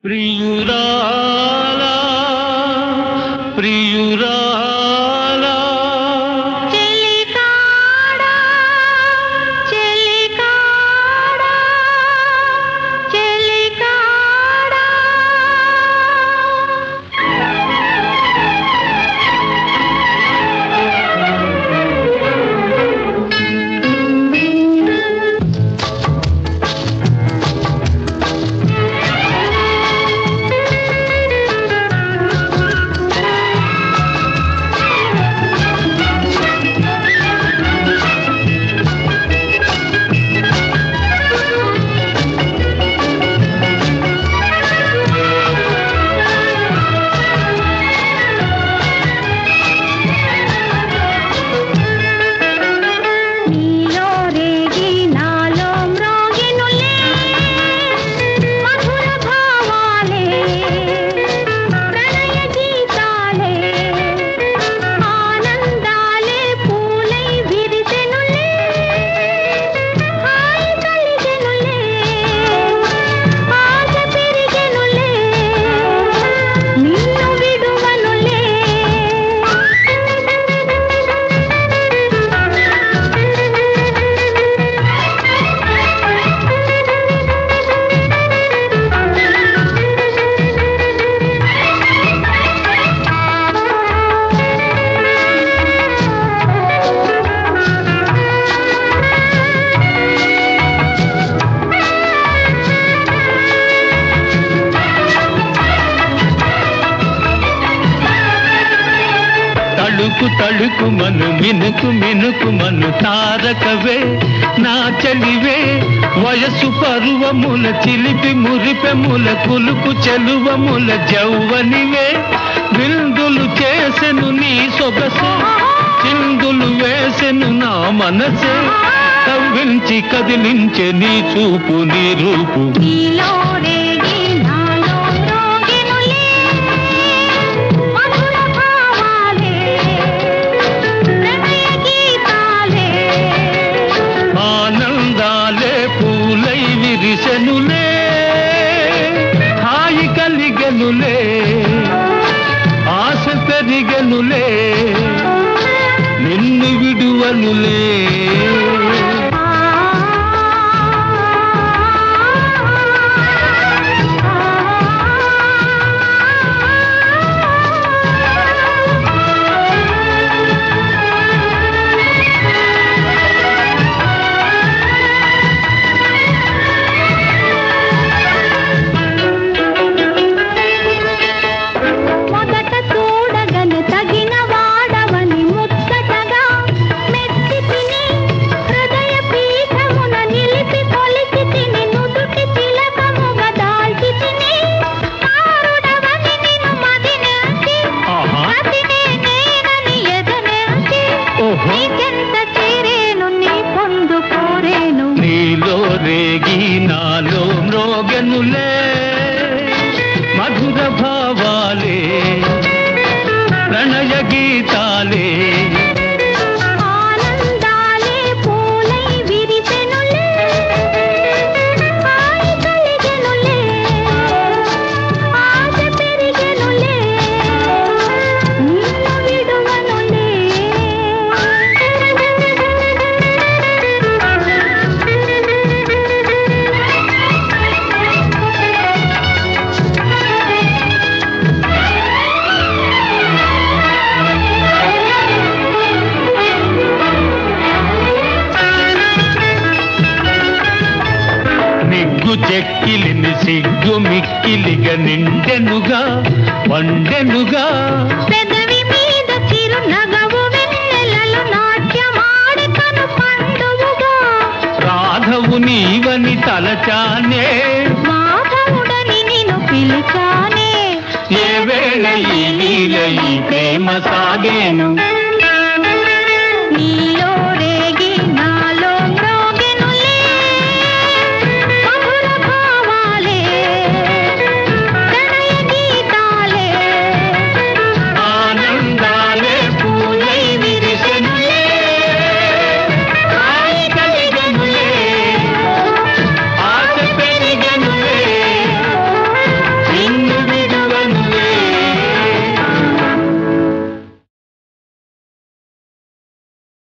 ప్రియురాలా ప్రియురాలా చెలికాడా చెలికాడా చెలికాడా తళుకు తళుకు మను మినుకు మినుకు మను తారకవే నా చలివే వయసు పరువముల చిలిపి మురిపెముల కులుకు చెలువముల జౌవనివే విందులు చేసెను నీ సొగసు చిందులు వేసెను నా మనసే కవ్వించి కదిలించే నీ చూపు నీ రూపు విరిసెనులే హాయి కలిగెనులే ఆశ పెరిగెనులే నిన్ను విడువనులే నీలో రేగి నాలో మ్రోగెనులే మధుర భావాలే ప్రణయ గీతాలే చెక్కిలిని సిగ్గు మిక్కిలిగా నిండెనుగా వండెనుగా పెదవి మీద చిరునగవు వెన్నెలలు నాట్యమాడి కను పండువుగా రాధవు నీవని తలచానే